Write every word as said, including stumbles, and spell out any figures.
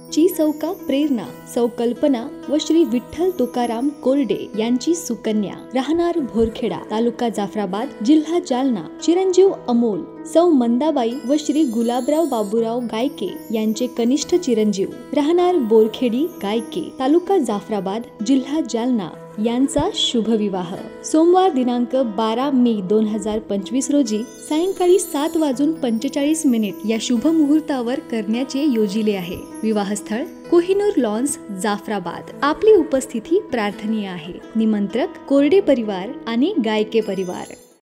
ची सौका प्रेरणा, सौ कल्पना व श्री विठ्ठल तुकाराम कोरडे यांची सुकन्या, राहणार भोरखेडा, तालुका जाफराबाद, जिल्हा जालना, चिरंजीव अमोल सौ मंदाबाई व श्री गुलाबराव बाबूराव गायके यांचे कनिष्ठ चिरंजीव, राहणार बोरखेडी गायके, तालुका जाफराबाद, जिल्हा जालना यांचा शुभ विवाह सोमवार दिनांक बारा मे दोन हजार पंचवीस रोजी सायंकाळी सात वाजून पंचेचाळीस मिनिट या शुभ मुहूर्तावर करण्याचे योजिले आहे। विवाहस्थळ कोहिनूर लॉन्स, जाफराबाद। आपली उपस्थिती प्रार्थनीय आहे। निमंत्रक कोरडे परिवार आणि गायके परिवार।